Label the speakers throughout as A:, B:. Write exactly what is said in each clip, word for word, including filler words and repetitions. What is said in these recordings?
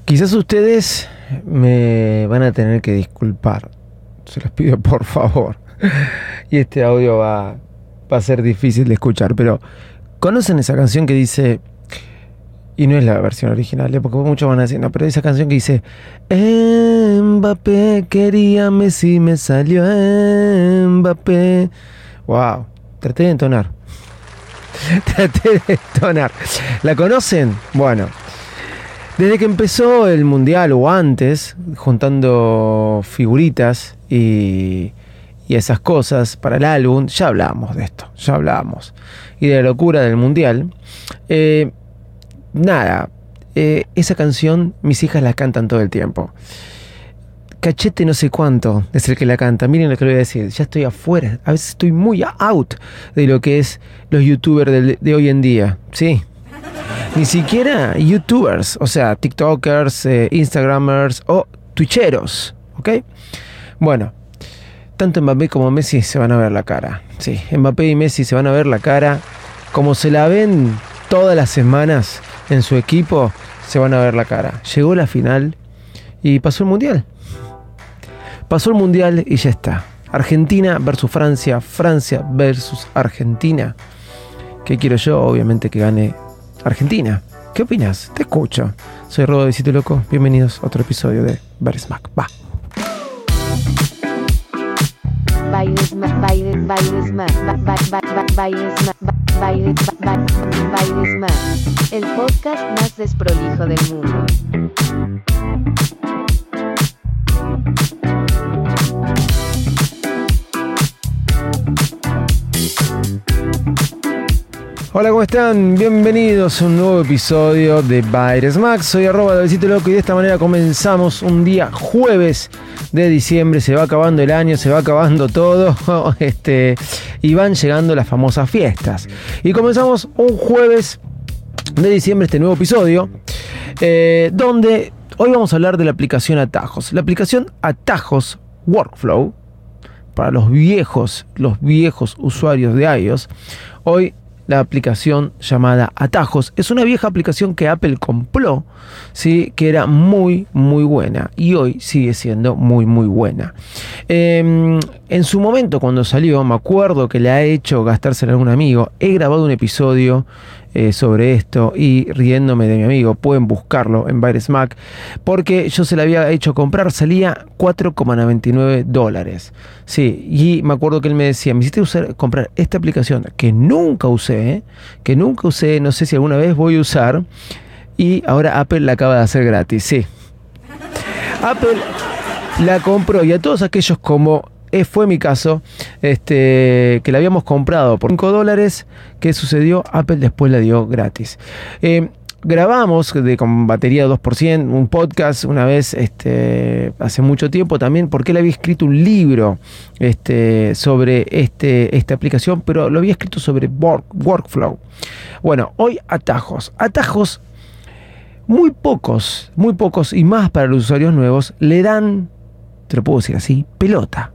A: Quizás ustedes me van a tener que disculpar, se los pido por favor, y este audio va, va a ser difícil de escuchar, pero ¿conocen esa canción que dice, y no es la versión original, porque muchos van a decir, no, pero esa canción que dice, Mbappé quería Messi, me salió Mbappé? Wow, traté de entonar, traté de entonar, ¿la conocen? Bueno, desde que empezó el mundial o antes, juntando figuritas y, y esas cosas para el álbum, ya hablábamos de esto, ya hablábamos. Y de la locura del mundial. Eh, nada, eh, esa canción mis hijas la cantan todo el tiempo. Cachete no sé cuánto es el que la canta. Miren lo que le voy a decir, ya estoy afuera, a veces estoy muy out de lo que es los youtubers de, de hoy en día, sí. Ni siquiera youtubers, o sea, tiktokers, eh, instagramers o twitcheros, ¿ok? Bueno, tanto Mbappé como Messi se van a ver la cara. Sí, Mbappé y Messi se van a ver la cara como se la ven todas las semanas en su equipo, se van a ver la cara. Llegó la final y pasó el mundial. Pasó el mundial y ya está. Argentina versus Francia, Francia versus Argentina. ¿Qué quiero yo? Obviamente que gane Argentina. ¿Qué opinas? Te escucho. Soy Robo de Visito Loco. Bienvenidos a otro episodio de Bailes Mac. Va.
B: Bailes Mac, Bailes, Bailes Mac, Bailes Mac, Bailes Mac, el podcast más desprolijo del mundo.
A: Hola, ¿cómo están? Bienvenidos a un nuevo episodio de Bailes Mac. Soy arroba de Visito Loco y de esta manera comenzamos un día jueves de diciembre. Se va acabando el año, se va acabando todo este, y van llegando las famosas fiestas. Y comenzamos un jueves de diciembre este nuevo episodio, eh, donde hoy vamos a hablar de la aplicación Atajos. La aplicación Atajos Workflow, para los viejos, los viejos usuarios de iOS. Hoy la aplicación llamada Atajos es una vieja aplicación que Apple compró, ¿sí? Que era muy muy buena y hoy sigue siendo muy muy buena. Eh, en su momento cuando salió, me acuerdo que le ha hecho gastársela a algún amigo. He grabado un episodio eh, sobre esto y riéndome de mi amigo, pueden buscarlo en Bailes Mac, porque yo se la había hecho comprar, salía cuatro coma noventa y nueve dólares. Sí, y me acuerdo que él me decía, me hiciste usar, comprar esta aplicación que nunca usé, ¿eh? que nunca usé, no sé si alguna vez voy a usar, y ahora Apple la acaba de hacer gratis. Sí, Apple la compró, y a todos aquellos como fue mi caso, este, que la habíamos comprado por cinco dólares, ¿qué sucedió? Apple después la dio gratis. Eh, grabamos de, con batería dos por ciento un podcast una vez, este, hace mucho tiempo también, porque él había escrito un libro este, sobre este, esta aplicación, pero lo había escrito sobre work, Workflow. Bueno, hoy Atajos. Atajos, muy pocos, muy pocos, y más para los usuarios nuevos, le dan, te lo puedo decir así, pelota.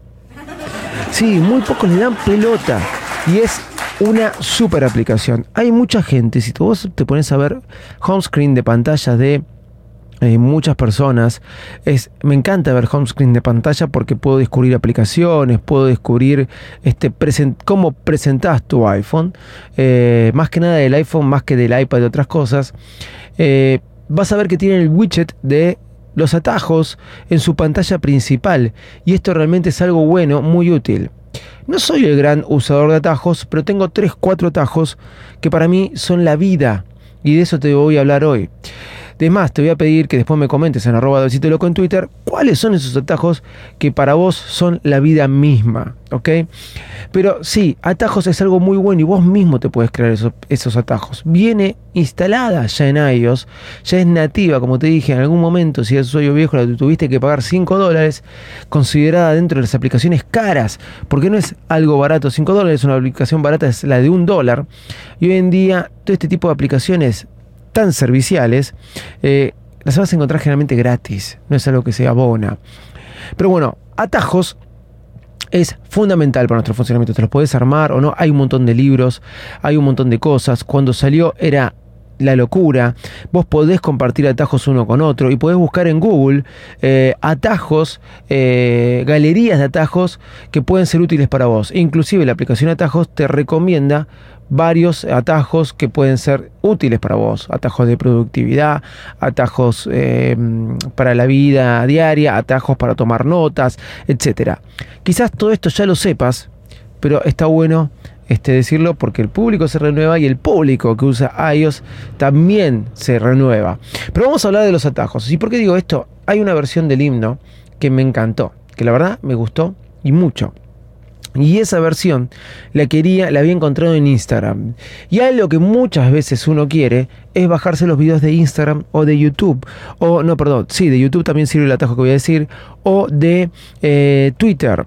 A: Sí, muy pocos le dan pelota y es una super aplicación. Hay mucha gente, si vos te pones a ver home screen de pantalla de eh, muchas personas, es, me encanta ver home screen de pantalla porque puedo descubrir aplicaciones, puedo descubrir este, present, cómo presentas tu iPhone, eh, más que nada del iPhone, más que del iPad y otras cosas. Eh, vas a ver que tiene el widget de los atajos en su pantalla principal, y esto realmente es algo bueno, muy útil. No soy el gran usador de atajos, pero tengo tres cuatro atajos que para mí son la vida, y de eso te voy a hablar hoy. Además, te voy a pedir que después me comentes en arroba de Visito Loco en Twitter cuáles son esos atajos que para vos son la vida misma, ¿ok? Pero sí, atajos es algo muy bueno y vos mismo te puedes crear esos, esos atajos. Viene instalada ya en iOS, ya es nativa, como te dije, en algún momento, si eres usuario viejo, la tuviste que pagar cinco dólares, considerada dentro de las aplicaciones caras, porque no es algo barato, cinco dólares, una aplicación barata es la de un dólar, y hoy en día todo este tipo de aplicaciones tan serviciales, eh, las vas a encontrar generalmente gratis, no es algo que se abona. Pero bueno, atajos es fundamental para nuestro funcionamiento. Te los podés armar o no, hay un montón de libros, hay un montón de cosas. Cuando salió era la locura. Vos podés compartir atajos uno con otro y podés buscar en Google eh, atajos, eh, galerías de atajos que pueden ser útiles para vos. Inclusive la aplicación Atajos te recomienda varios atajos que pueden ser útiles para vos. Atajos de productividad, atajos eh, para la vida diaria, atajos para tomar notas, etcétera. Quizás todo esto ya lo sepas, pero está bueno Este, decirlo porque el público se renueva y el público que usa iOS también se renueva. Pero vamos a hablar de los atajos. ¿Y por qué digo esto? Hay una versión del himno que me encantó, que la verdad me gustó y mucho. Y esa versión la quería, la había encontrado en Instagram. Y algo que muchas veces uno quiere es bajarse los videos de Instagram o de YouTube. O, no, perdón, sí, de YouTube también sirve el atajo que voy a decir. O de eh, Twitter.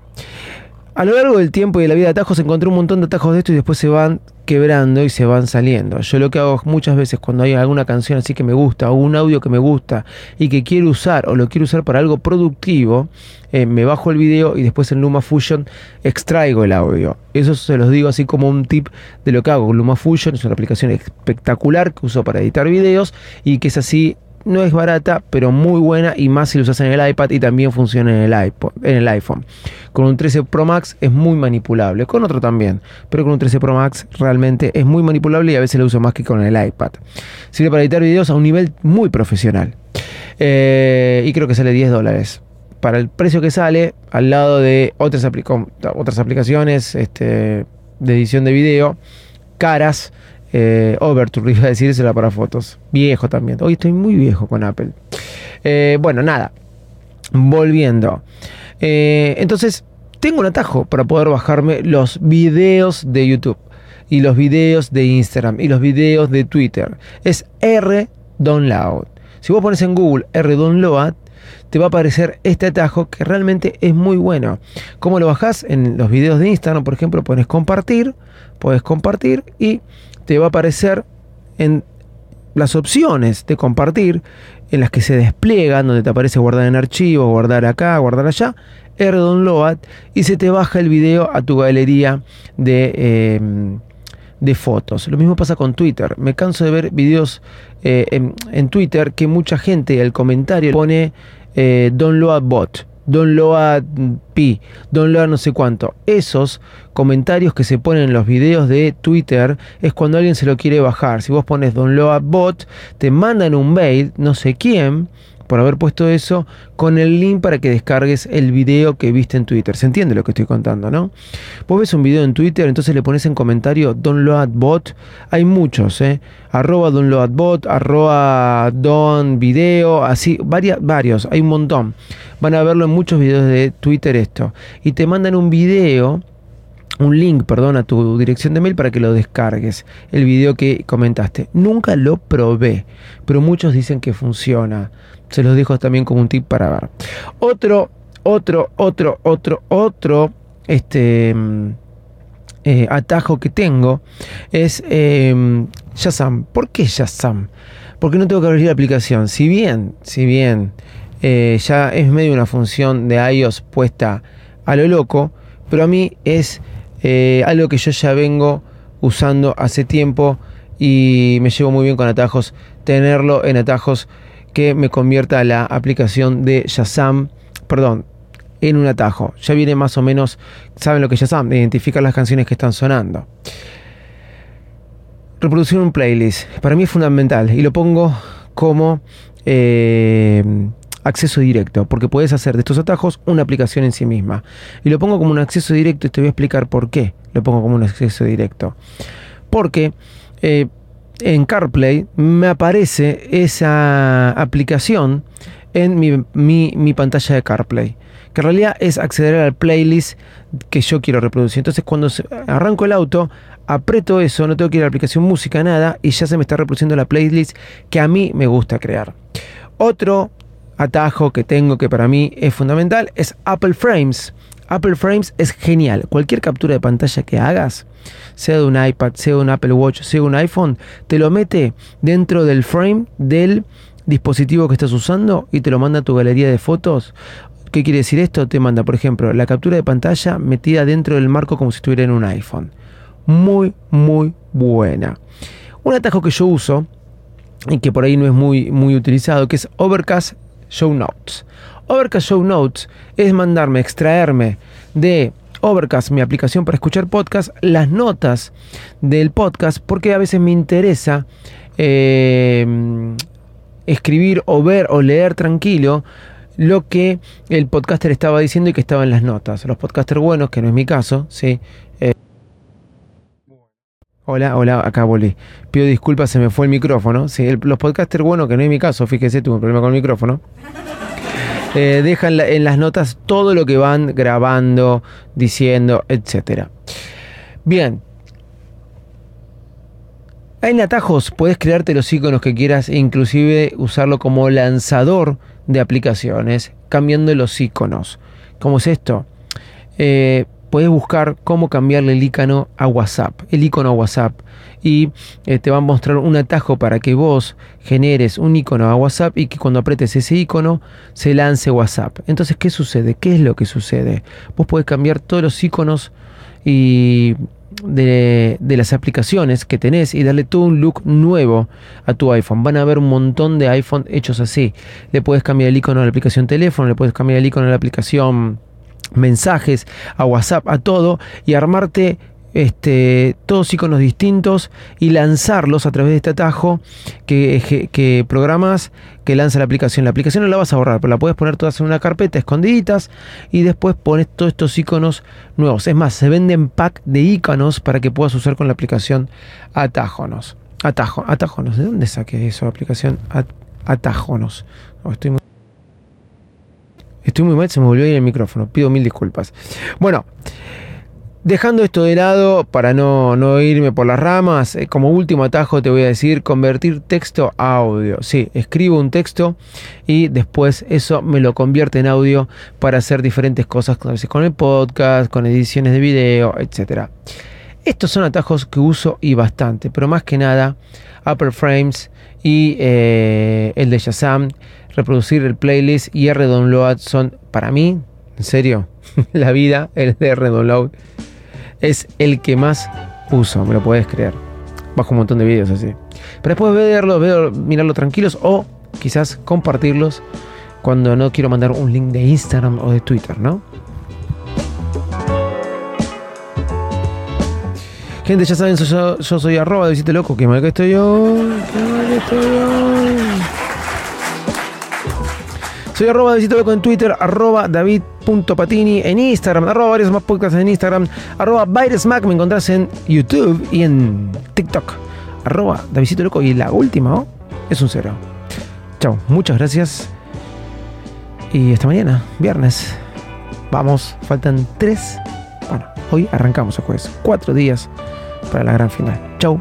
A: A lo largo del tiempo y de la vida de atajos encontré un montón de atajos de esto y después se van quebrando y se van saliendo. Yo lo que hago muchas veces cuando hay alguna canción así que me gusta o un audio que me gusta y que quiero usar o lo quiero usar para algo productivo, eh, me bajo el video y después en LumaFusion extraigo el audio. Eso se los digo así como un tip de lo que hago. LumaFusion es una aplicación espectacular que uso para editar videos y que es así. No es barata, pero muy buena, y más si lo usas en el iPad y también funciona en el iPod, en el iPhone. Con un trece Pro Max es muy manipulable, con otro también, pero con un trece Pro Max realmente es muy manipulable y a veces lo uso más que con el iPad. Sirve para editar videos a un nivel muy profesional. Eh, y creo que sale diez dólares. Para el precio que sale, al lado de otras, aplic- otras aplicaciones este, de edición de video, caras. Eh, Overture, iba a decírsela para fotos. Viejo también. Hoy estoy muy viejo con Apple. Eh, bueno, nada. Volviendo. Eh, entonces, tengo un atajo para poder bajarme los videos de YouTube. Y los videos de Instagram. Y los videos de Twitter. Es R-Download. Si vos pones en Google R-Download, te va a aparecer este atajo que realmente es muy bueno. ¿Cómo lo bajás? En los videos de Instagram, por ejemplo, pones compartir. Podés compartir y te va a aparecer en las opciones de compartir, en las que se despliegan, donde te aparece guardar en archivo, guardar acá, guardar allá, R-Download, y se te baja el video a tu galería de, eh, de fotos. Lo mismo pasa con Twitter. Me canso de ver videos eh, en, en Twitter que mucha gente, el comentario pone eh, Download Bot, Download Pi, Download no sé cuánto. Esos comentarios que se ponen en los videos de Twitter es cuando alguien se lo quiere bajar. Si vos pones Download Bot, te mandan un mail, no sé quién, por haber puesto eso, con el link para que descargues el video que viste en Twitter. ¿Se entiende lo que estoy contando, no? Vos ves un video en Twitter, entonces le pones en comentario Download Bot. Hay muchos, ¿eh? Arroba Download Bot, arroba Don Video, así, varias, varios, hay un montón. Van a verlo en muchos videos de Twitter esto. Y te mandan un video, un link, perdón, a tu dirección de mail para que lo descargues, el video que comentaste. Nunca lo probé, pero muchos dicen que funciona. Se los dejo también como un tip para ver. Otro, otro, otro, otro, otro, este eh, atajo que tengo es eh, Shazam. ¿Por qué Shazam? Porque no tengo que abrir la aplicación. Si bien, si bien eh, ya es medio una función de iOS puesta a lo loco, pero a mí es eh, algo que yo ya vengo usando hace tiempo y me llevo muy bien con atajos. Tenerlo en atajos que me convierta la aplicación de Shazam, perdón, en un atajo. Ya viene más o menos, saben lo que es Shazam, identificar las canciones que están sonando. Reproducir un playlist, para mí es fundamental y lo pongo como eh, acceso directo, porque puedes hacer de estos atajos una aplicación en sí misma. Y lo pongo como un acceso directo y te voy a explicar por qué lo pongo como un acceso directo. Porque eh, en CarPlay me aparece esa aplicación en mi, mi, mi pantalla de CarPlay, que en realidad es acceder al playlist que yo quiero reproducir. Entonces cuando arranco el auto, aprieto eso, no tengo que ir a la aplicación música, nada, y ya se me está reproduciendo la playlist que a mí me gusta crear. Otro atajo que tengo que para mí es fundamental es Apple Frames. Apple Frames es genial. Cualquier captura de pantalla que hagas, sea de un iPad, sea de un Apple Watch, sea de un iPhone, te lo mete dentro del frame del dispositivo que estás usando y te lo manda a tu galería de fotos. ¿Qué quiere decir esto? Te manda, por ejemplo, la captura de pantalla metida dentro del marco como si estuviera en un iPhone. Muy, muy buena. Un atajo que yo uso y que por ahí no es muy, muy utilizado, que es Overcast Show Notes. Overcast Show Notes es mandarme, extraerme de Overcast, mi aplicación para escuchar podcast, las notas del podcast, porque a veces me interesa eh, escribir o ver o leer tranquilo lo que el podcaster estaba diciendo y que estaba en las notas. Los podcasters buenos, que no es mi caso, ¿sí? Eh, hola, hola, acá volví. Pido disculpas, se me fue el micrófono. ¿Sí? El, los podcasters buenos, que no es mi caso, fíjese, tuve un problema con el micrófono. Eh, dejan la, en las notas todo lo que van grabando, diciendo, etcétera. Bien. En atajos puedes crearte los iconos que quieras e inclusive usarlo como lanzador de aplicaciones, cambiando los iconos. ¿Cómo es esto? Eh, puedes buscar cómo cambiarle el icono a WhatsApp, el icono a WhatsApp, y eh, te va a mostrar un atajo para que vos generes un icono a WhatsApp y que cuando apretes ese icono se lance WhatsApp. Entonces, ¿qué sucede? ¿Qué es lo que sucede? Vos podés cambiar todos los iconos y De, de las aplicaciones que tenés y darle todo un look nuevo a tu iPhone. Van a haber un montón de iPhone hechos así. Le puedes cambiar el icono a la aplicación teléfono, le puedes cambiar el icono a la aplicación mensajes, a WhatsApp, a todo, y armarte este, todos iconos distintos y lanzarlos a través de este atajo que, que, que programas, que lanza la aplicación. La aplicación no la vas a borrar, pero la puedes poner todas en una carpeta escondiditas y después pones todos estos iconos nuevos. Es más, se venden pack de iconos para que puedas usar con la aplicación Atajonos. Atajo, Atajonos, ¿de dónde saqué eso? Aplicación at, Atajonos. Oh, estoy muy... Estoy muy mal, se me volvió a ir el micrófono. Pido mil disculpas. Bueno, dejando esto de lado para no, no irme por las ramas, eh, como último atajo te voy a decir convertir texto a audio. Sí, escribo un texto y después eso me lo convierte en audio para hacer diferentes cosas, a veces con el podcast, con ediciones de video, etcétera. Estos son atajos que uso y bastante, pero más que nada Upper Frames y eh, el de Shazam, reproducir el playlist y R-Download son para mí, en serio, la vida, el de R-Download es el que más uso, me lo puedes creer. Bajo un montón de videos así. Pero después verlo, verlo, mirarlo tranquilos o quizás compartirlos cuando no quiero mandar un link de Instagram o de Twitter, ¿no? Gente, ya saben, yo, yo soy arroba de Visite Loco, que mal que estoy yo, que mal que estoy yo. Soy arroba de Visite Loco en Twitter, arroba david.patini en Instagram, arroba varios más podcasts en Instagram, arroba Bairesmack, me encontrás en YouTube y en TikTok, arroba de Visite Loco, y la última ¿oh? es un cero. Chao, muchas gracias y hasta mañana, viernes. Vamos, faltan tres, bueno, hoy arrancamos el jueves, cuatro días para la gran final. Chau.